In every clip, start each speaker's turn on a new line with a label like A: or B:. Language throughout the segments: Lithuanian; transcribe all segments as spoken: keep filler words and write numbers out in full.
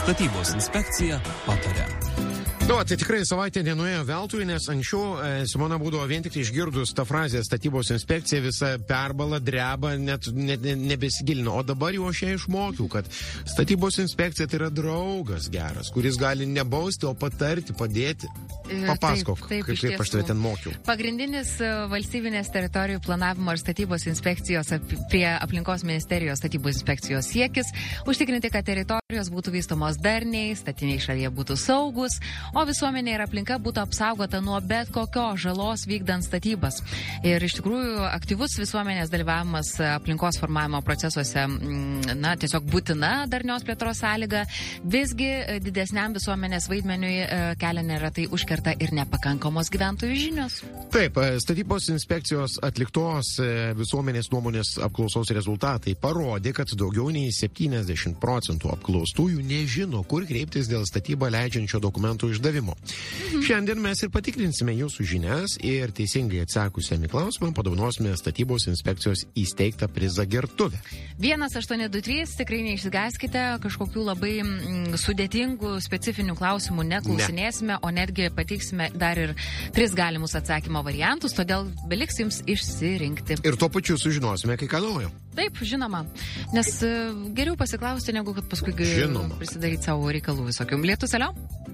A: Statybos inspekcija pataria.
B: Nu, tai tikrai savaitė nenuėjo veltui, nes anksčiau e, Simona būdavo vien tik išgirdus tą frazę statybos inspekcija, visa perbala, dreba, net, net ne, nebesigilino. O dabar jau aš ją išmokiau, kad statybos inspekcija tai yra draugas geras, kuris gali nebausti, o patarti, padėti. Papasakok, taip, taip, kaip, kaip aš tave ten mokiau.
C: Pagrindinis valstybinės teritorijų planavimo ir statybos inspekcijos prie aplinkos ministerijos statybos inspekcijos siekis užtikrinti, kad teritorijos būtų vystomos darniai, statiniai šalyje būtų saugus, o visuomenė ir aplinka būtų apsaugota nuo bet kokios žalos vykdant statybas. Ir iš tikrųjų aktyvus visuomenės dalyvavimas aplinkos formavimo procesuose, na, tiesiog būtina darnios plėtros sąlyga, visgi didesniam visuomenės vaidmeniui kelia neretai užkerta ir nepakankamos gyventojų žinios.
B: Taip, statybos inspekcijos atliktos visuomenės nuomonės apklausos rezultatai parodė, kad daugiau nei septyniasdešimt procentų apklaustųjų nežino, kur kreiptis dėl statybą leidžiančio dokumentų išdavimo. Mhm. Šiandien mes ir patikrinsime jūsų žinias ir teisingai atsakusiam į klausimą padovanosime statybos inspekcijos įsteigtą prizą gertuvę.
C: vienas aštuoni du trys, tikrai neišsigąskite, kažkokių labai mm, sudėtingų, specifinių klausimų neklausinėsime, ne. o netgi pateiksime dar ir tris galimus atsakymo variantus, todėl beliks jums išsirinkti.
B: Ir tuo pačiu sužinosime, kai ką naujo.
C: Taip, žinoma, nes uh, geriau pasiklausti, negu kad paskui prisidaryti savo reikalų visokių. Lietus, alio?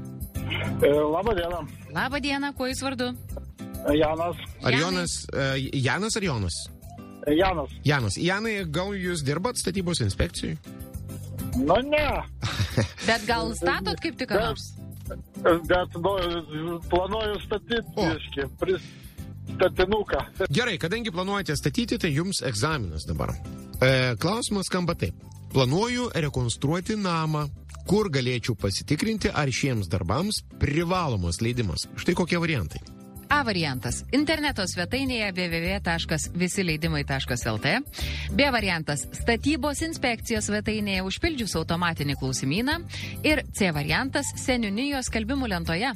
D: E, labą dieną.
C: Labą dieną, kuo jūs vardu?
D: Janas.
B: Ar Jonas, uh, Janas ar Jonas?
D: Janas.
B: Janas. Janai, gal jūs dirbat statybos inspekcijai?
D: Nu, ne.
C: Bet gal statot kaip tik ką nors?
D: Bet nu, planuoju statyti, iški, pris statinuką.
B: Gerai, kadangi planuojate statyti, tai jums egzaminas dabar. E, klausimas skamba taip. Planuoju rekonstruoti namą. Kur galėčiau pasitikrinti, ar šiems darbams privalomas leidimas? Štai kokie variantai.
C: A variantas. Interneto svetainėje w w w taškas visi leidimai taškas l t. B variantas. Statybos inspekcijos svetainėje užpildžius automatinį klausimyną. Ir C variantas. Seniūnijos skelbimų lentoje.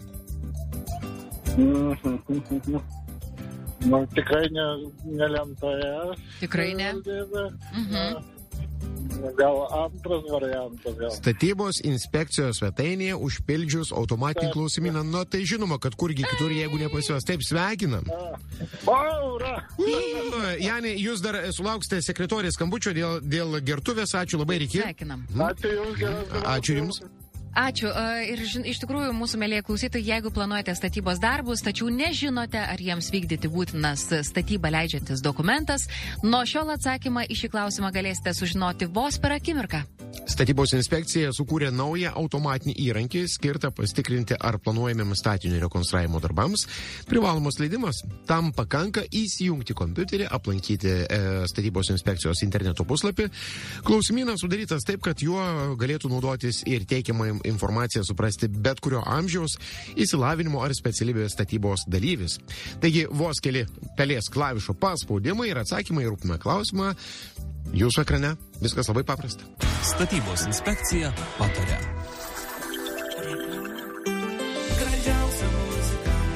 D: Nu, tikrai ne, ne lentoje.
C: Tikrai ne. Mhm.
D: Gal antras variantas. Gal.
B: Statybos inspekcijos svetainėje užpildžius automatinį klausimyną. Na, tai žinoma, kad kurgi kitur, jeigu ne pas juos. Taip, sveikinam.
D: Maura!
B: Janai, jūs dar sulauksite sekretorės skambučio dėl, dėl gertuvės. Ačiū labai, Riki.
C: Sveikinam.
D: Ačiū jums. Geras,
B: Ačiū jums.
C: Ačiū. Ir iš tikrųjų, mūsų mėlyje klausytojai, jeigu planuojate statybos darbus, tačiau nežinote, ar jiems vykdyti būtinas statybą leidžiantis dokumentas, nuo šiol atsakymą į šį klausimą galėsite sužinoti vos per akimirką.
B: Statybos inspekcija sukūrė naują automatinį įrankį, skirtą pasitikrinti, ar planuojamiems statinio rekonstravimo darbams privalomas leidimas. Tam pakanka įsijungti kompiuterį, aplankyti e, statybos inspekcijos interneto puslapį. Klausimynas sudarytas taip, kad juo galėtų naudotis ir teikiamą informaciją suprasti bet kurio amžiaus, išsilavinimo ar specialybės statybos dalyvis. Taigi vos keli pelės klavišo paspaudimai ir atsakymai į rūpimą klausimą jūsų ekrane. Viskas labai paprasta.
A: Statybos inspekcija pataria.